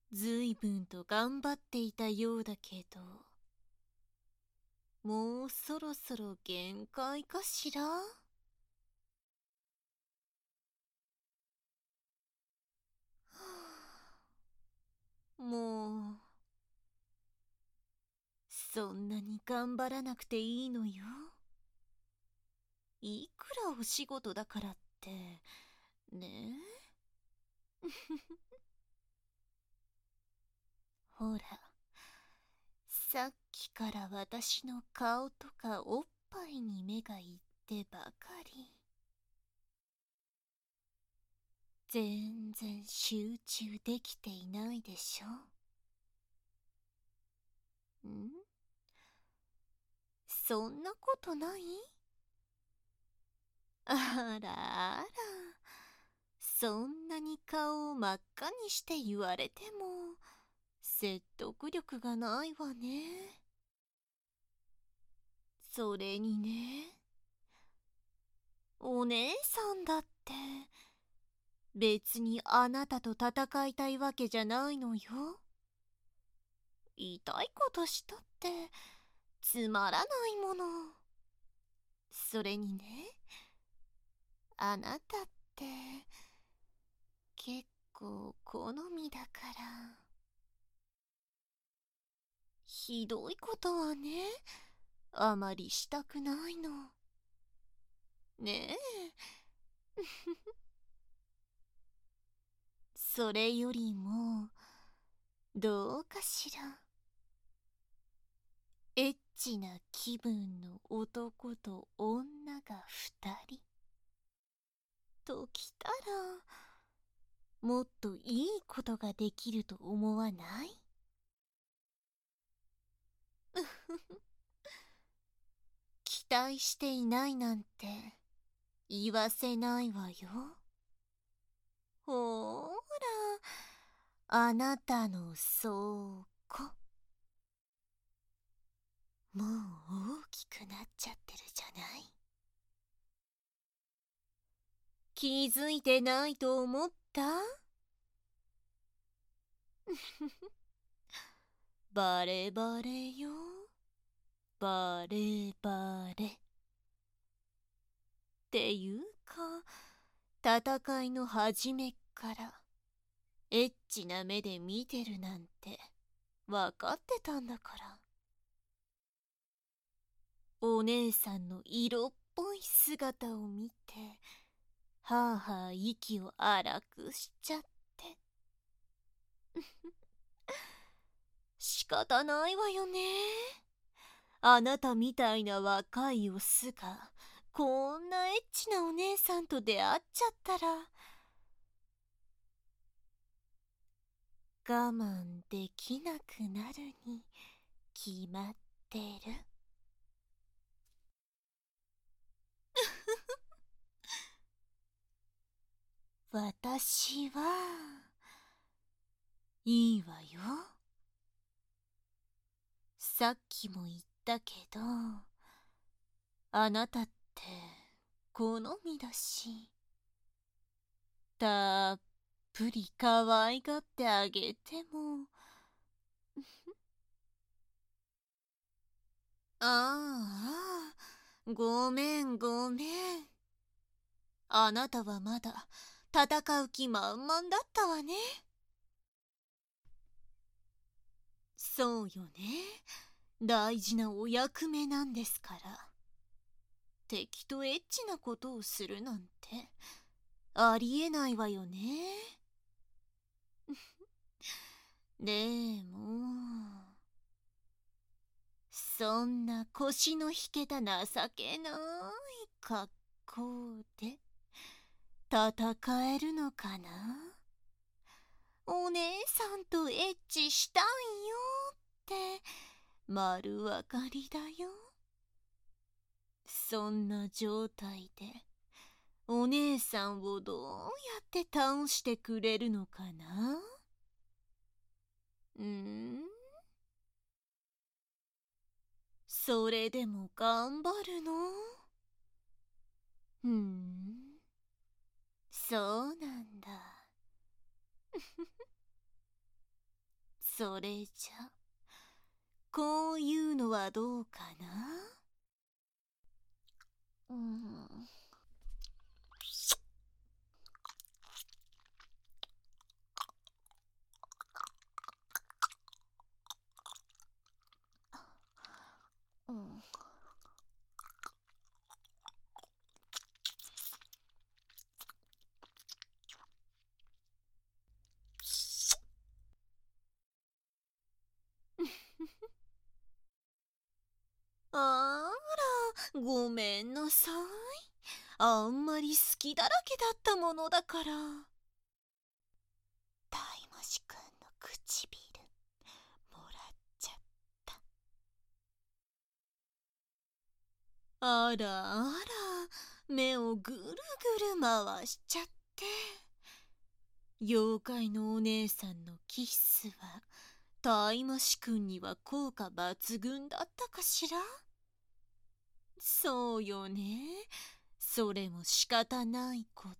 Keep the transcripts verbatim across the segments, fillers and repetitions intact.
ずいぶんと頑張っていたようだけど、もうそろそろ限界かしら。もう、そんなに頑張らなくていいのよ。いくらお仕事だからって、ねえ。ほら、さっきから私の顔とかおっぱいに目がいってばかり。全然集中できていないでしょ。ん？そんなことない？あらあら、そんなに顔を真っ赤にして言われても説得力がないわね。それにね、お姉さんだって別にあなたと戦いたいわけじゃないのよ。言いたいことしたってつまらないもの。それにね、あなたって結構好みだから。ひどいことはね、あまりしたくないの。ねえ。それよりも、どうかしら。エッチな気分の男と女が二人。ときたら、もっといいことができると思わない？期待していないなんて言わせないわよ。ほーら、あなたの倉庫。もう大きくなっちゃってるじゃない。気づいてないと思った？バレバレよ。バレバレ。っていうか、戦いの始めっからエッチな目で見てるなんてわかってたんだから。お姉さんの色っぽい姿を見て、はあはあ息を荒くしちゃって。仕方ないわよね。あなたみたいな若いオスがこんなエッチなお姉さんと出会っちゃったら、我慢できなくなるに決まってる。私はいいわよ。さっきも言ったけど、あなたって好みだし、たっぷり可愛がってあげても。ああ、ごめんごめん。あなたはまだ戦う気満々だったわね。そうよね。大事なお役目なんですから。敵とエッチなことをするなんてありえないわよね。でも、そんな腰の引けた情けない格好で戦えるのかな？お姉さんとエッチしたいよって丸分かりだよ。そんな状態でお姉さんをどうやって倒してくれるのかな？ん？それでも頑張るの？ふん、そうなんだ。 それじゃ、こういうのはどうかな。うん。うん。あら、ごめんなさい。あんまり好きだらけだったものだから。タイマシくんの唇、もらっちゃった。あらあら、目をぐるぐる回しちゃって。妖怪のお姉さんのキッスは、タイマシくんには効果抜群だったかしら。そうよね。それも仕方ないこと。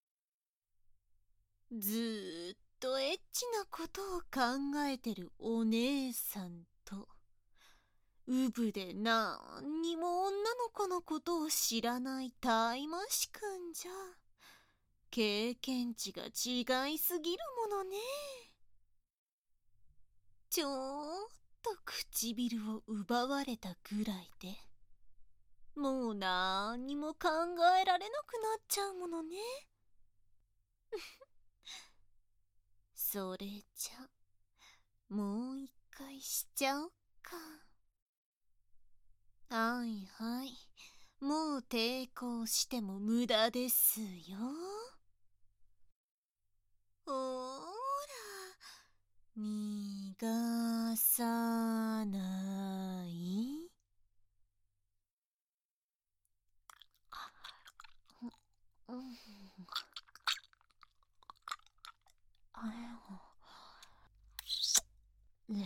ずーっとエッチなことを考えてるお姉さんと、うぶでなんにも女の子のことを知らないタイマシくんじゃ、経験値が違いすぎるものね。ちょーっと唇を奪われたぐらいで、もうなんにも考えられなくなっちゃうものね。それじゃ、もう一回しちゃおっか。はいはい。もう抵抗しても無駄ですよ。ほーら、逃がさない。うん。あれね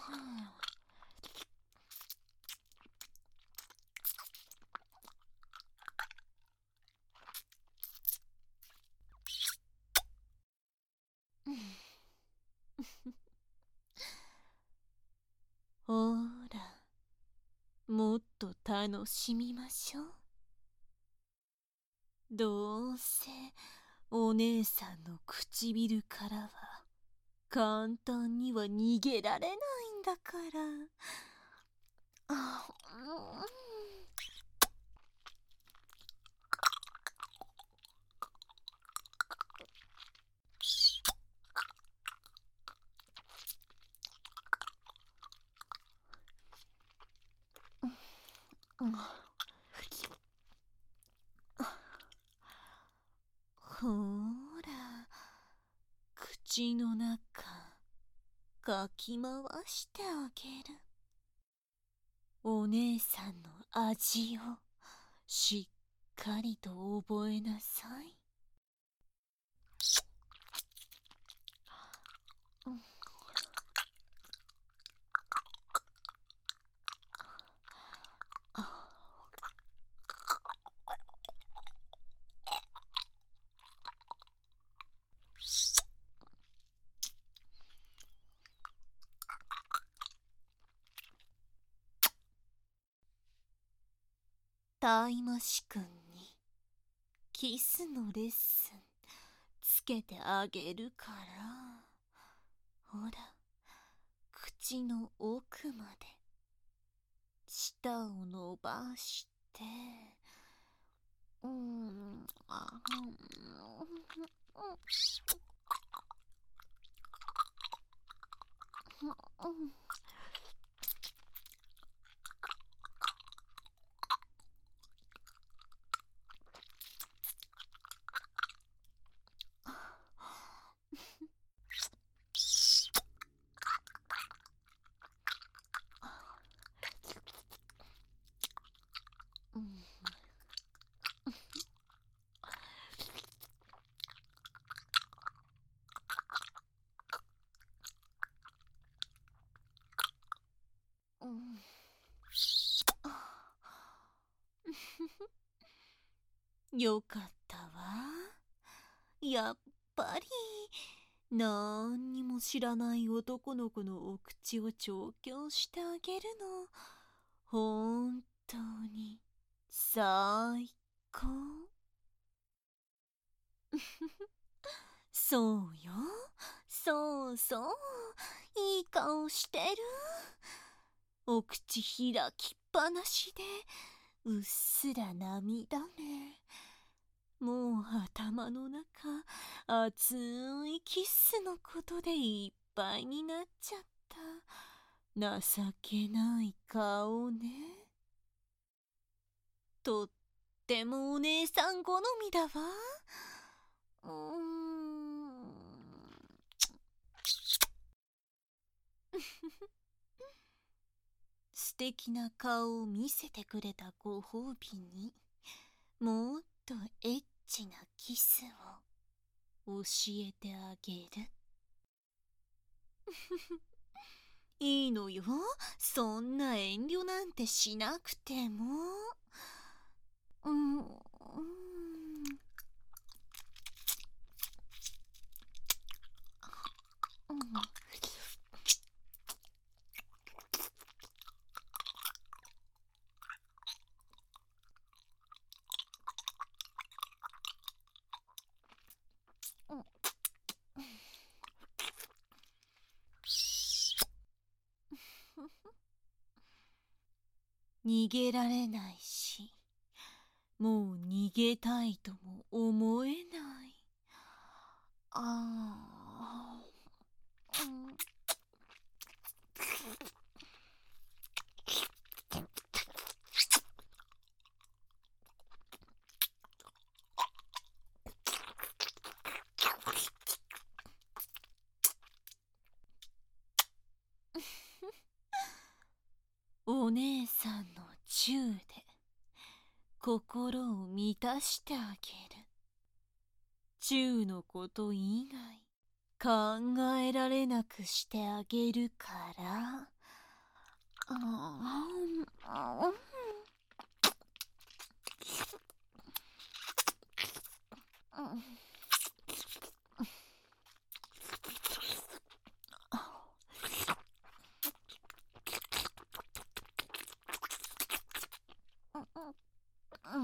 ほーら、もっと楽しみましょう。どうせお姉さんの唇からは簡単には逃げられないんだから。あ、うん、ほーら、口の中かき回してあげる。お姉さんの味をしっかりと覚えなさい。うん、タイマシくんにキスのレッスンつけてあげるから。ほら、口の奥まで舌を伸ばして、うん、あ、うん、うん、うん、うん。よかったわ。やっぱりなんにも知らない男の子のお口を調教してあげるの、本当に最高。そうよ、そうそう、いい顔してる。お口開きっぱなしでうっすら涙目。もう頭の中熱いキスのことでいっぱいになっちゃった。情けない顔ね。とってもお姉さん好みだわ。うーん素敵な顔を見せてくれたご褒美に、もっとエッチなキスを教えてあげる。いいのよ、そんな遠慮なんてしなくても。うん、うん、逃げられないし、もう逃げたいとも思えない。ああ、うん、お姉さんのチューで心を満たしてあげる。チューのこと以外考えられなくしてあげるから。ああ、うん、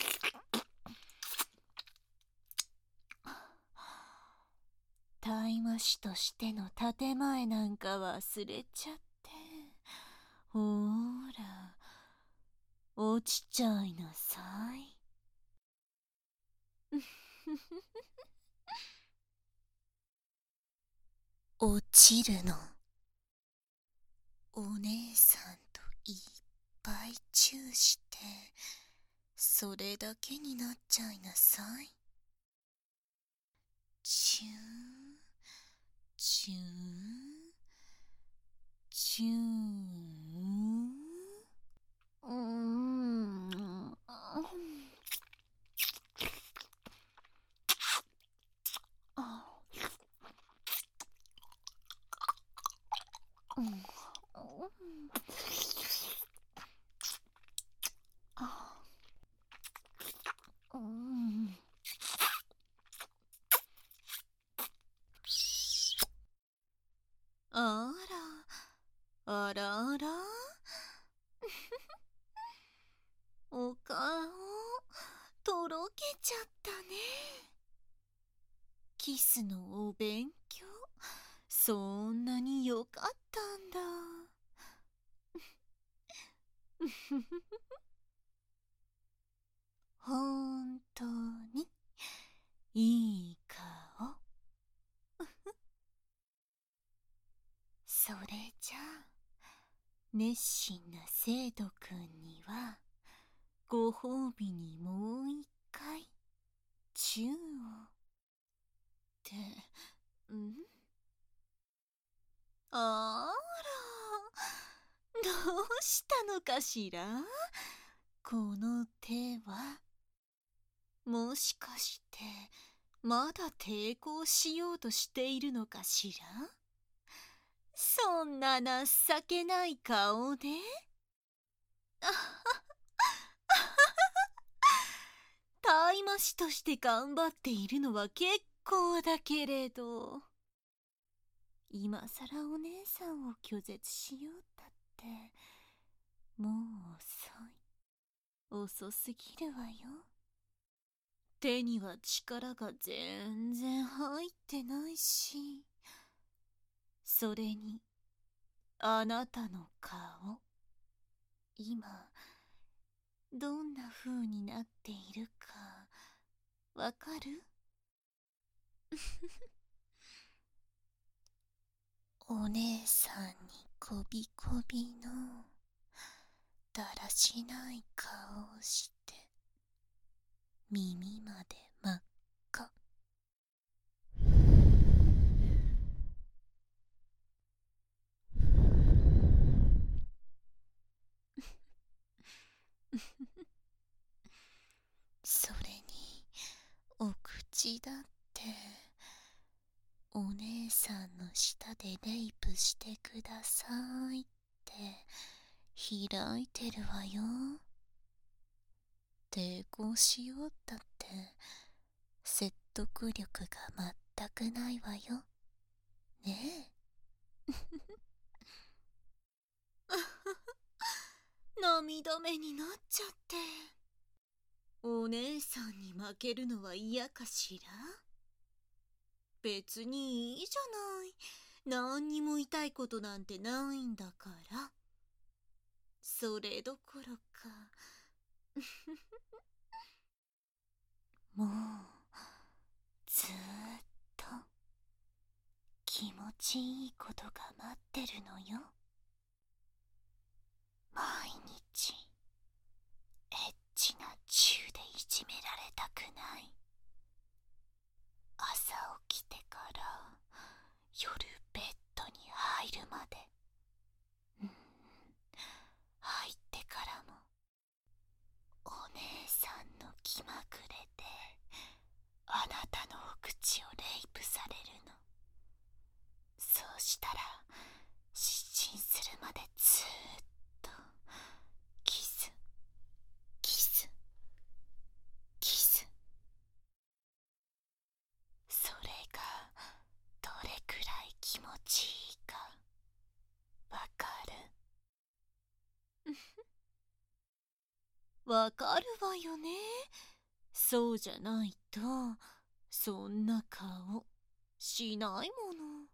大麻師としての建前なんか忘れちゃって。ほーら、落ちちゃいなさい。落ちるの。お姉さんといっぱいチューして、それだけになっちゃいなさい。チュー、チュー、チュー。うーん。うん。うん。あら、あらあら。お顔、とろけちゃったね。キスのお勉強、そんなによかったんだ。本当にいい顔。それじゃあ、熱心な生徒くんにはご褒美にもう一回チューを。ってんあら、どうしたのかしら、この手は。もしかしてまだ抵抗しようとしているのかしら。そんな情けない顔で。大麻師として頑張っているのは結構だけれど、今さらお姉さんを拒絶しようったって、もう遅い。遅すぎるわよ。手には力が全然入ってないし、それに、あなたの顔、今、どんな風になっているか、わかる？お姉さんにこびこびの、だらしない顔をして、耳まで真っ赤。それにお口だって、お姉さんの舌でレイプしてくださいって開いてるわよ。抵抗しようったって説得力が全くないわよねえ。涙目になっちゃって。お姉さんに負けるのは嫌かしら？別にいいじゃない。何にも言いたいことなんてないんだから。それどころかもうずーっと気持ちいいことが待ってるのよ。毎日エッチなチューでいじめられたくない。朝起きてから夜ベッドに入るまで、うん、入ってからもお姉さんの気まぐれであなたのお口をレイプされるの。そうしたら失神するまでずーっとキスキスキス。それがどれくらい気持ちいいかわかる？わかるわよね。そうじゃないとそんな顔しないもの。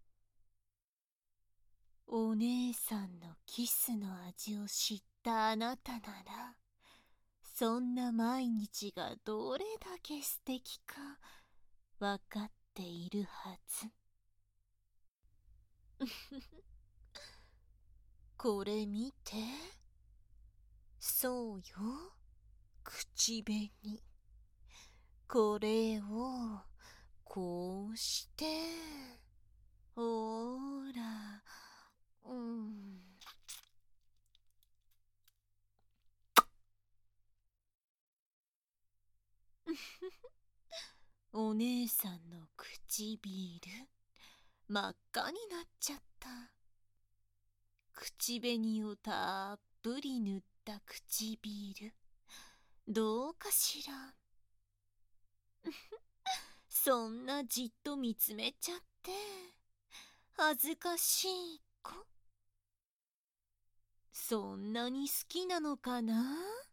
お姉さんのキスの味を知ったあなたなら、そんな毎日がどれだけ素敵かわかっているはず。これ見て。そうよ、口紅。これをこうしてほーら、うん。お姉さんの唇真っ赤になっちゃった。口紅をたっぷり塗った唇、どうかしら？そんなじっと見つめちゃって恥ずかしい子。そんなに好きなのかな？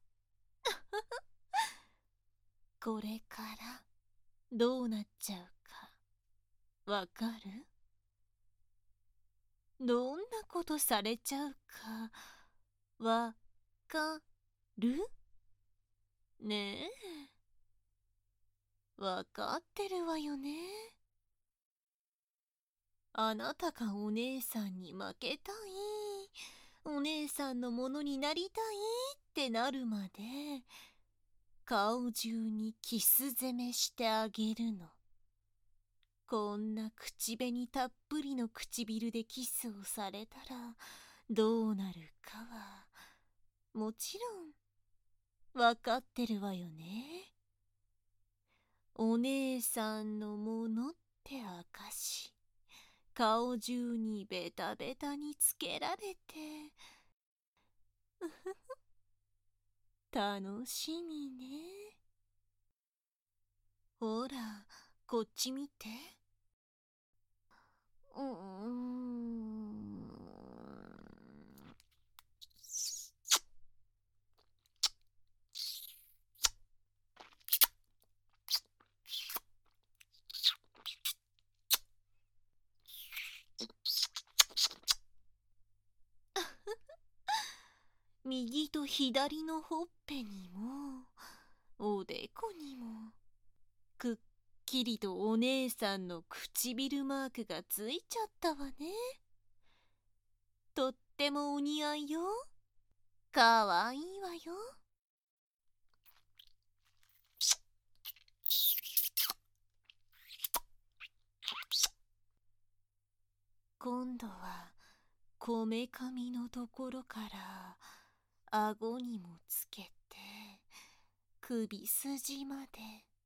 これからどうなっちゃうかわかる？どんなことされちゃうかわかる？ねえ、わかってるわよね。あなたがお姉さんに負けたい、お姉さんのものになりたいってなるまで顔中にキス攻めしてあげるの。こんな口紅たっぷりの唇でキスをされたらどうなるかはもちろんわかってるわよね。お姉さんのものって証、顔中にベタベタにつけられて楽しみね。ほら、 こっち見て。うーん。右と左のほっぺにもおでこにもくっきりとお姉さんの唇マークがついちゃったわね。とってもお似合いよ。かわいいわよ。今度はこめかみのところから顎にもつけて首筋まで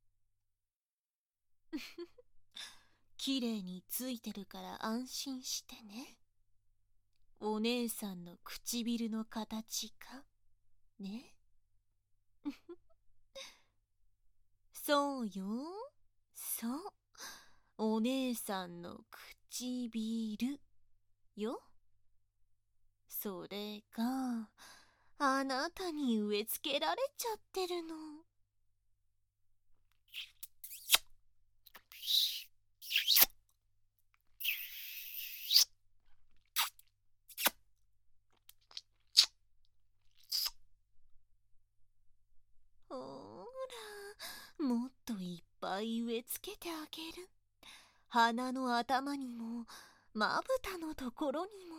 きれいについてるから安心してね。お姉さんの唇の形かね。そうよ、そう、お姉さんの唇よ。それがあなたに植え付けられちゃってるの。ほーら、もっといっぱい植え付けてあげる。鼻の頭にもまぶたのところにも。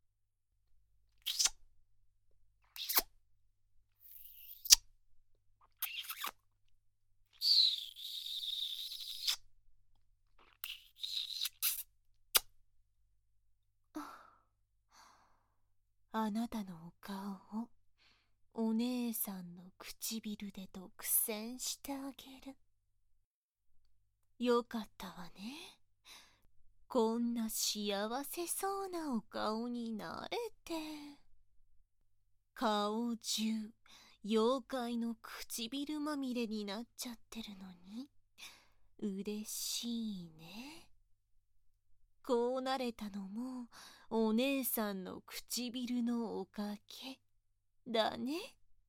あなたのお顔をお姉さんの唇で独占してあげる。よかったわね。こんな幸せそうなお顔になれて。顔中妖怪の唇まみれになっちゃってるのに嬉しいね。こうなれたのもお姉さんの唇のおかげだね。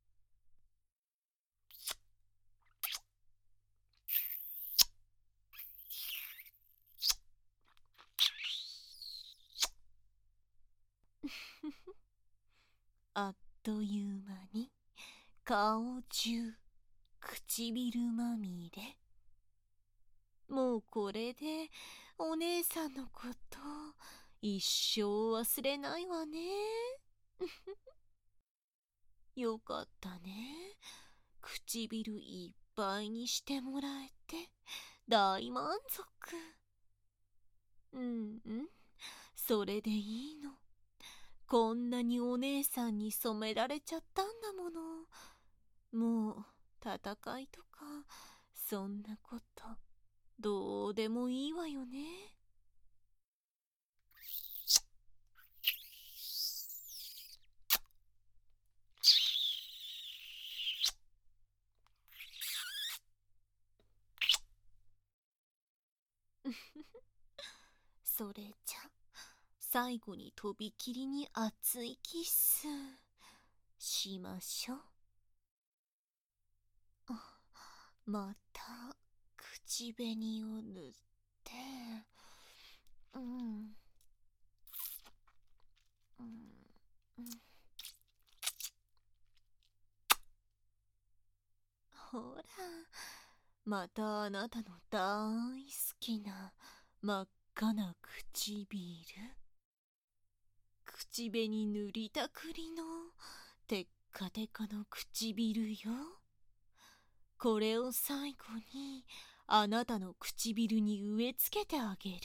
あっという間に顔中唇まみれ。もうこれでお姉さんのこと一生忘れないわね。よかったね。唇いっぱいにしてもらえて大満足。うんうん、それでいいの。こんなにお姉さんに染められちゃったんだもの。もう戦いとかそんなことどうでもいいわよね。それじゃ最後にとびきりに熱いキスしましょう。あ、また口紅を塗って、うん、うん、うん、ほら、またあなたの大好きな真っ赤な唇。口紅塗りたくりのテッカテカの唇よ。これを最後にあなたの唇に植え付けてあげる。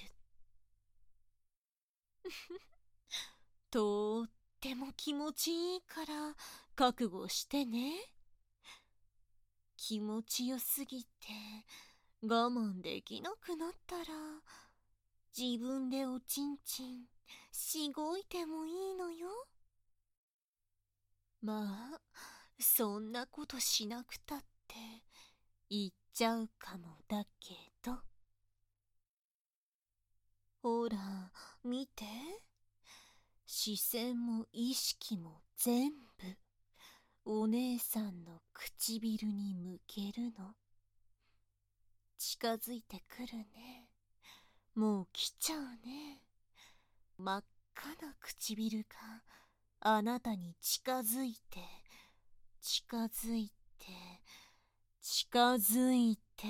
とっても気持ちいいから覚悟してね。気持ちよすぎて我慢できなくなったら自分でおちんちんしごいてもいいのよ。まあそんなことしなくたって言っちゃうかもだけど。 ほら、見て。視線も意識も全部、お姉さんの唇に向けるの。近づいてくるね。もう来ちゃうね。真っ赤な唇があなたに近づいて、近づいて、近づいて。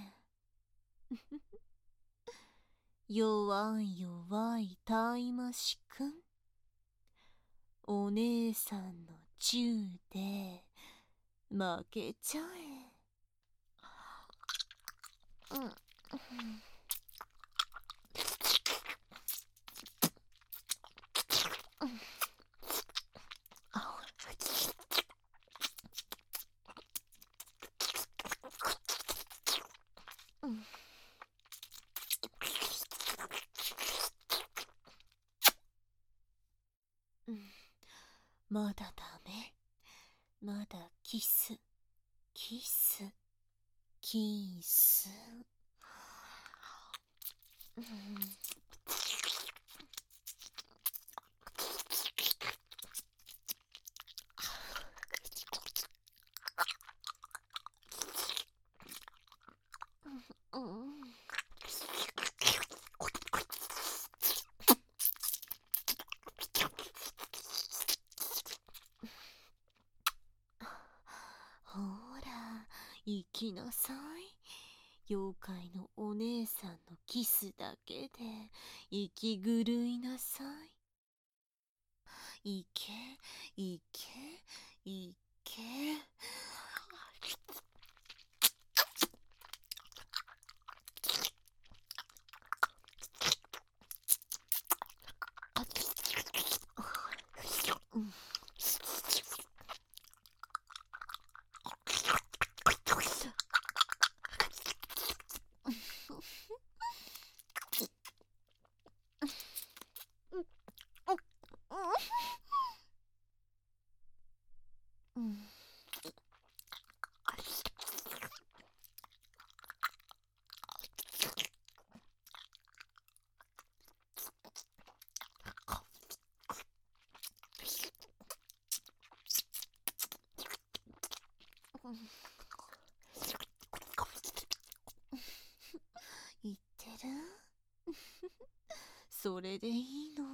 弱い弱いタイマシくん。お姉さんのチューで負けちゃえ。うん。まだダメ。まだキス、キス、キス。うん、うん、ほら、行きなさい。妖怪のお姉さんのキスだけで息狂いなさい。行け、行け、行け。うん、うん、言ってる。それでいいの。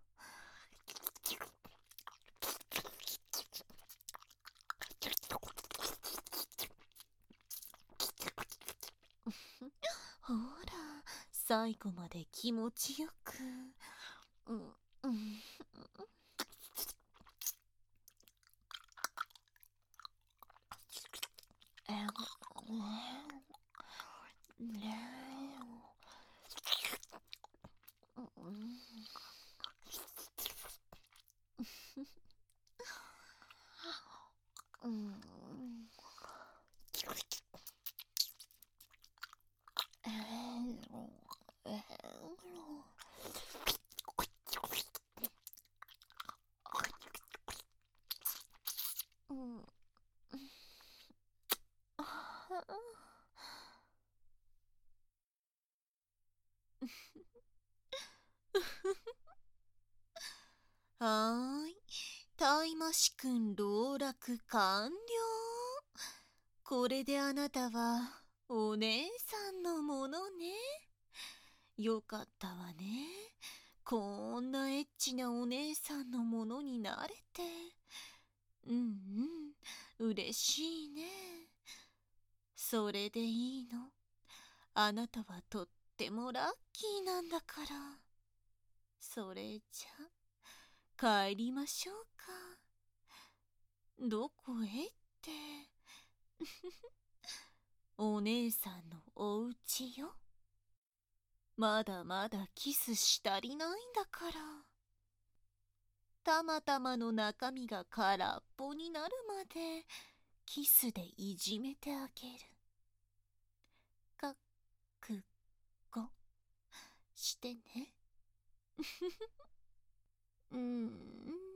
ほら、最後まで気持ちよく。うん、うん。うん。はーい。タイマシくん籠絡完了。これであなたはお姉さんのものね。よかったわね。こんなエッチなお姉さんのものになれて。うんうん、嬉しいね。それでいいの。あなたはとってもラッキーなんだから。それじゃ帰りましょうか。どこへって。お姉さんのおうちよ。まだまだキスしたりないんだから。たまたまの中身が空っぽになるまでキスでいじめてあげる。かっくごしてね。うん。